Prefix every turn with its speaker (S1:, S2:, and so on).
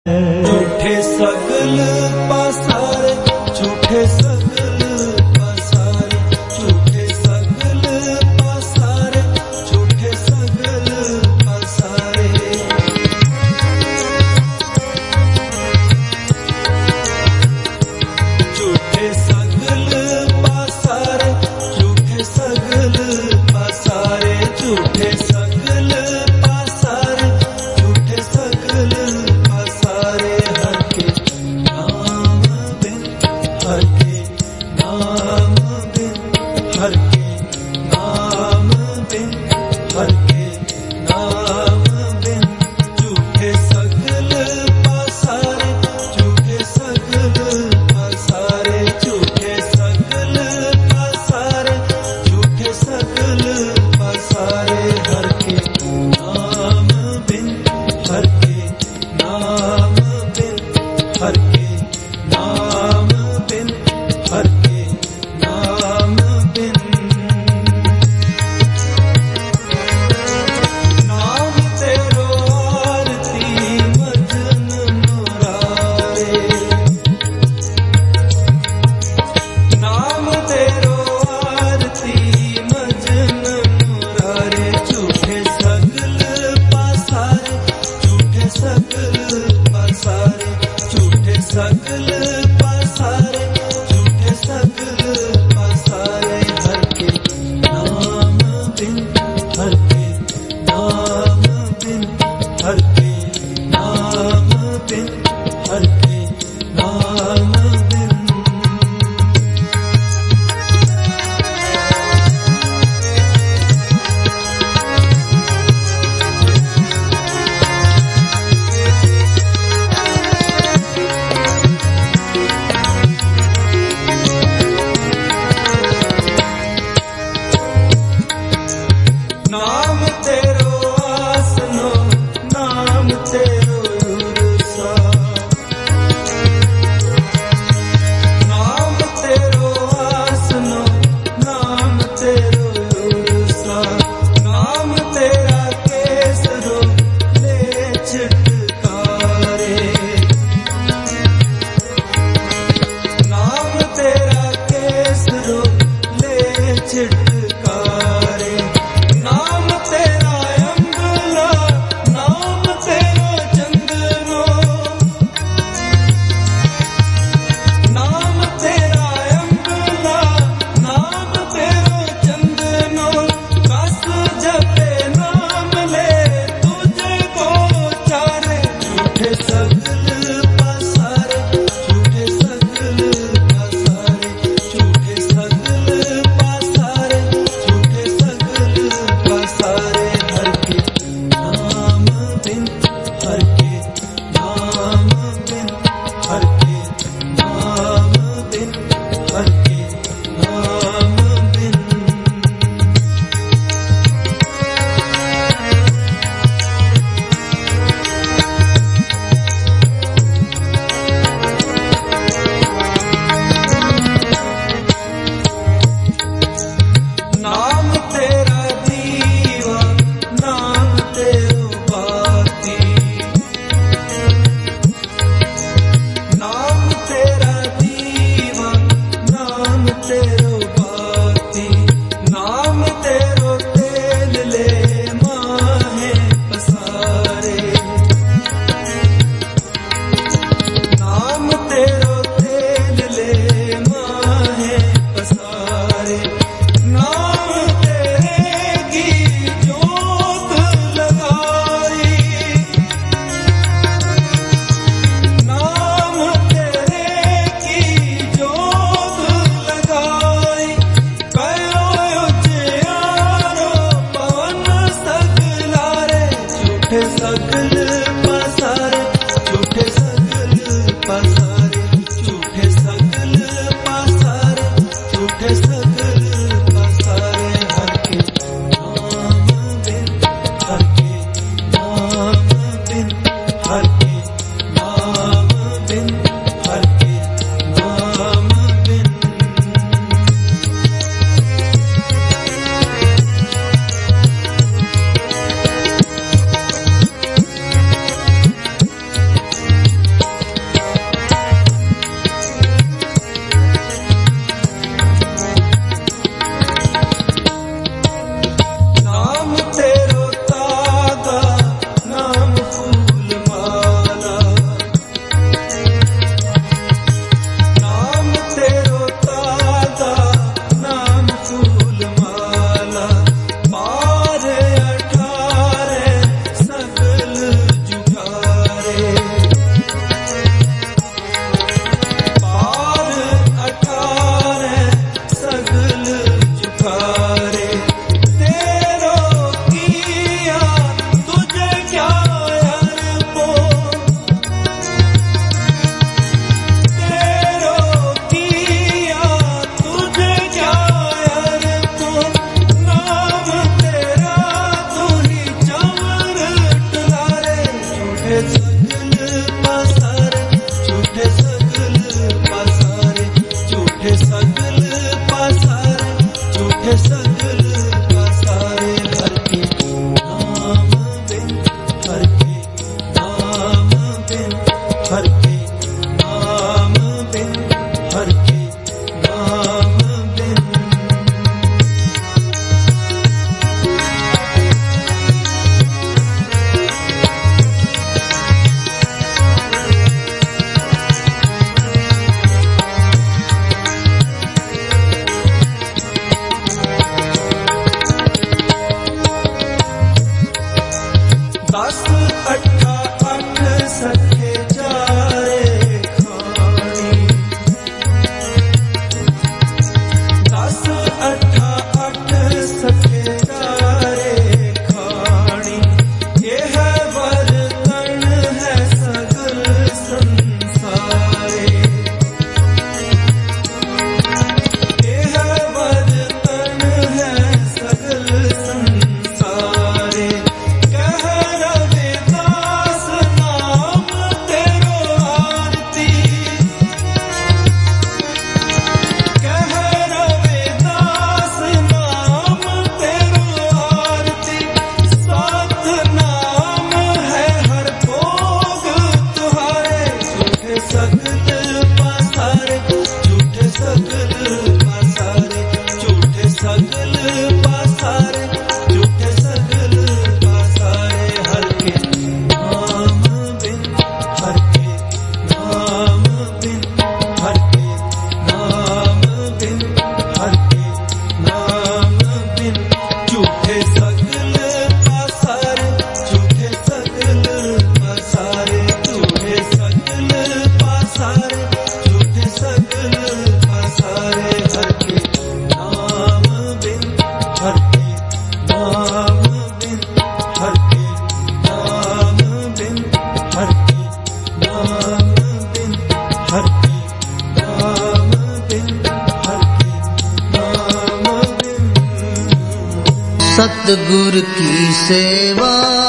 S1: झूठे सगल पसारे, झूठे सगल पसारे, झूठे सगल पसारे, झूठे सगल पसारे। झूठे सगल पसारे, झूठे सगल पसारे, झूठे सगल पसारे, झूठे सगल पसारे। हर के हर के नाम बिन, हर के नाम बिन। दस अट्ठा अठ सखे चारे खानी, दस अट्ठा अठ सखे चारे खानी। यह वरतन है सगल संसारे, यह वरतन है सगल संसारे। कह रविदास नाम तेरो आरती, कह रविदास नाम तेरो आरती। सात नाम है हर भोग तुम्हारे, झूठे सगल पसारे, झूठे सगल पसारे, झूठे सगल पसारे, झूठे सगल पसारे। हर के नाम बिन, हर के नाम बिन, हर के नाम बिन, हर के नाम बिन। झूठे सगल पसारे, झूठे सगल पसारे, झूठे सगल पसारे, झूठे सगल पसारे। हर के नाम बिन, हर के नाम बिन, हर के नाम बिन, हर के नाम बिन, हर के नाम बिन, हर के नाम बिन।
S2: सतगुर की सेवा